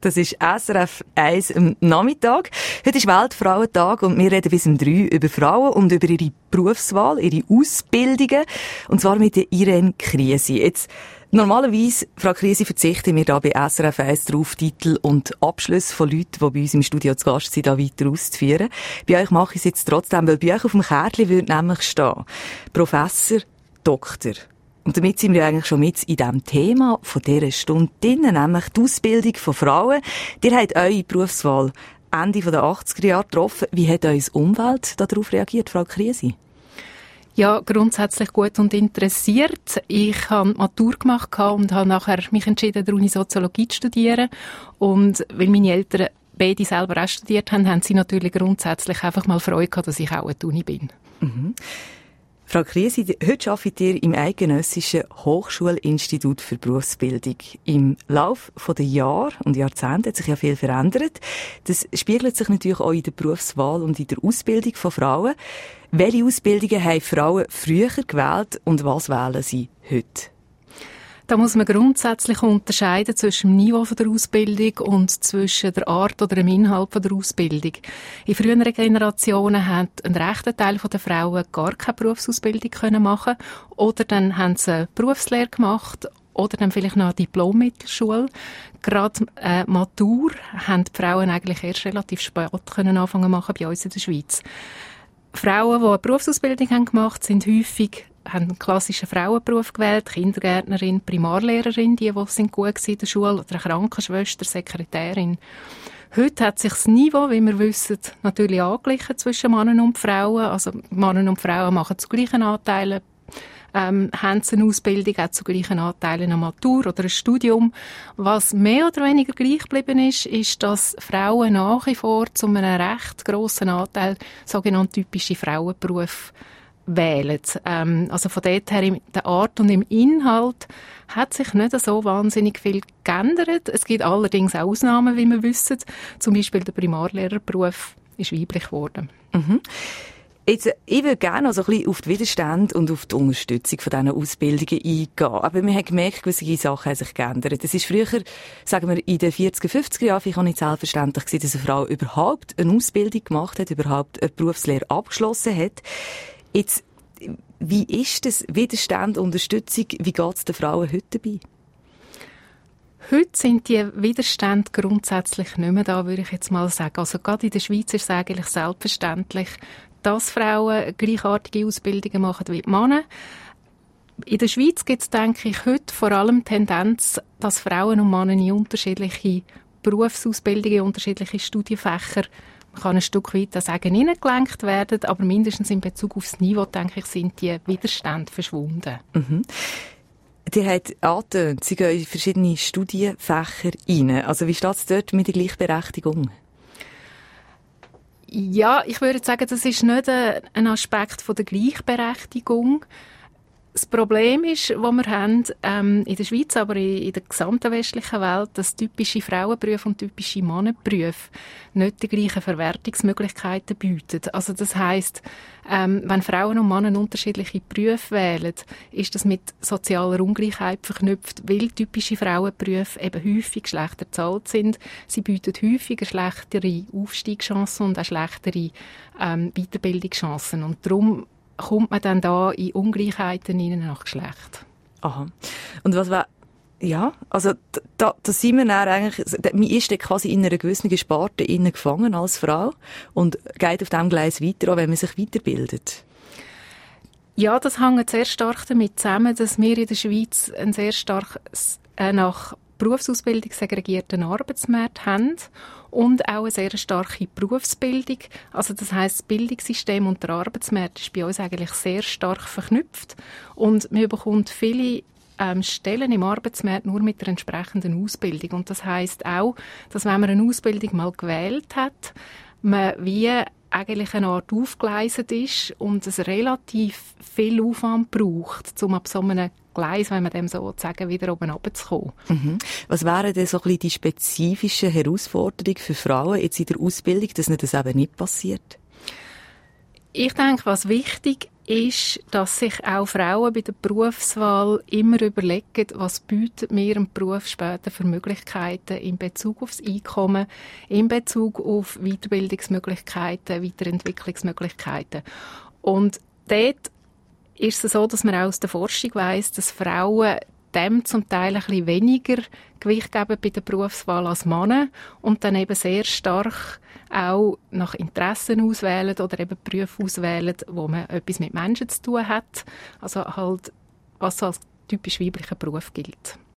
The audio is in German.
Das ist SRF 1 am Nachmittag. Heute ist Weltfrauentag und wir reden bis um 3 über Frauen und über ihre Berufswahl, ihre Ausbildungen. Und zwar mit der Irene Kriesi. Jetzt, normalerweise, Frau Kriesi, verzichten wir da bei SRF 1 darauf, Titel und Abschlüsse von Leuten, die bei uns im Studio zu Gast sind, da weiter auszuführen. Bei euch mache ich es jetzt trotzdem, weil bei euch auf dem Kärtchen würde nämlich stehen: Professor, Doktor. Und damit sind wir eigentlich schon mit in diesem Thema von dieser Stunde drin, nämlich die Ausbildung von Frauen. Ihr habt eure Berufswahl Ende der 80er Jahre getroffen. Wie hat eure Umwelt darauf reagiert, Frau Kriesi? Ja, grundsätzlich gut und interessiert. Ich habe Matur gemacht und habe nachher mich entschieden, an der Uni Soziologie zu studieren. Und weil meine Eltern beide selber auch studiert haben, haben sie natürlich grundsätzlich einfach mal Freude gehabt, dass ich auch an der Uni bin. Mhm. Frau Kriesi, heute arbeitet ihr im Eidgenössischen Hochschulinstitut für Berufsbildung. Im Laufe der Jahre und Jahrzehnte hat sich ja viel verändert. Das spiegelt sich natürlich auch in der Berufswahl und in der Ausbildung von Frauen. Welche Ausbildungen haben Frauen früher gewählt und was wählen sie heute? Da muss man grundsätzlich unterscheiden zwischen dem Niveau der Ausbildung und zwischen der Art oder dem Inhalt der Ausbildung. In früheren Generationen hat ein rechter Teil der Frauen gar keine Berufsausbildung machen können, oder dann haben sie eine Berufslehre gemacht oder dann vielleicht noch eine Diplom-Mittelschule. Gerade Matur haben die Frauen eigentlich erst relativ spät anfangen machen bei uns in der Schweiz. Frauen, die eine Berufsausbildung haben gemacht, haben einen klassischen Frauenberuf gewählt, Kindergärtnerin, Primarlehrerin, die sind gut in der Schule, oder eine Krankenschwester, Sekretärin. Heute hat sich das Niveau, wie wir wissen, natürlich angeglichen zwischen Männern und Frauen. Also Männer und Frauen machen zu gleichen Anteilen, haben sie eine Ausbildung, auch zu gleichen Anteilen eine Matur oder ein Studium. Was mehr oder weniger gleich geblieben ist, dass Frauen nach wie vor zu einem recht grossen Anteil sogenannte typische Frauenberufe wählen. Also von dort her, in der Art und im Inhalt hat sich nicht so wahnsinnig viel geändert. Es gibt allerdings auch Ausnahmen, wie wir wissen. Zum Beispiel der Primarlehrerberuf ist weiblich geworden. Mhm. Jetzt, ich würde gerne also ein bisschen auf die Widerstände und auf die Unterstützung von diesen Ausbildungen eingehen. Aber wir haben gemerkt, gewisse Sachen haben sich geändert. Es ist früher, sagen wir, in den 40er, 50er Jahren vielleicht auch nicht selbstverständlich gewesen, dass eine Frau überhaupt eine Ausbildung gemacht hat, überhaupt eine Berufslehre abgeschlossen hat. Jetzt, wie ist das Widerstand, Unterstützung, wie geht es den Frauen heute dabei? Heute sind die Widerstände grundsätzlich nicht mehr da, würde ich jetzt mal sagen. Also gerade in der Schweiz ist es eigentlich selbstverständlich, dass Frauen gleichartige Ausbildungen machen wie die Männer. In der Schweiz gibt es, denke ich, heute vor allem Tendenz, dass Frauen und Männer in unterschiedliche Berufsausbildungen, unterschiedliche Studienfächer, man kann ein Stück weit sagen, hineingelenkt werden, aber mindestens in Bezug auf das Niveau, denke ich, sind die Widerstände verschwunden. Mhm. Ihr habt angetönt, Sie gehen in verschiedene Studienfächer rein. Also wie steht es dort mit der Gleichberechtigung? Ja, ich würde sagen, das ist nicht ein Aspekt von der Gleichberechtigung. Das Problem ist, das wir haben, in der Schweiz, aber in der gesamten westlichen Welt, dass typische Frauenberufe und typische Männerberufe nicht die gleichen Verwertungsmöglichkeiten bieten. Also das heisst, wenn Frauen und Männer unterschiedliche Berufe wählen, ist das mit sozialer Ungleichheit verknüpft, weil typische Frauenberufe eben häufig schlechter bezahlt sind. Sie bieten häufiger schlechtere Aufstiegschancen und auch schlechtere Weiterbildungschancen. Und darum kommt man dann da in Ungleichheiten rein nach Geschlecht. Aha. Und was war, ja, also da sind wir dann eigentlich, man ist dann quasi in einer gewissen Sparte innen gefangen als Frau und geht auf diesem Gleis weiter, auch wenn man sich weiterbildet. Ja, das hängt sehr stark damit zusammen, dass wir in der Schweiz einen sehr stark nach Berufsausbildung segregierten Arbeitsmarkt haben und auch eine sehr starke Berufsbildung. Also das heisst, das Bildungssystem und der Arbeitsmarkt ist bei uns eigentlich sehr stark verknüpft und man bekommt viele Stellen im Arbeitsmarkt nur mit der entsprechenden Ausbildung. Und das heisst auch, dass wenn man eine Ausbildung mal gewählt hat, man wie eigentlich eine Art aufgeleistet ist und es relativ viel Aufwand braucht, um ab so einem Gleis, wenn man dem so sagen, wieder oben runterzukommen. Mhm. Was wären denn so ein bisschen die spezifischen Herausforderungen für Frauen jetzt in der Ausbildung, dass das eben nicht passiert? Ich denke, was wichtig ist, dass sich auch Frauen bei der Berufswahl immer überlegen, was bietet mir ein Beruf später für Möglichkeiten in Bezug aufs Einkommen, in Bezug auf Weiterbildungsmöglichkeiten, Weiterentwicklungsmöglichkeiten. Und dort ist es so, dass man auch aus der Forschung weiss, dass Frauen dem zum Teil ein bisschen weniger Gewicht geben bei der Berufswahl als Männer und dann eben sehr stark auch nach Interessen auswählen oder eben Berufe auswählen, wo man etwas mit Menschen zu tun hat. Also halt, was so als typisch weiblicher Beruf gilt.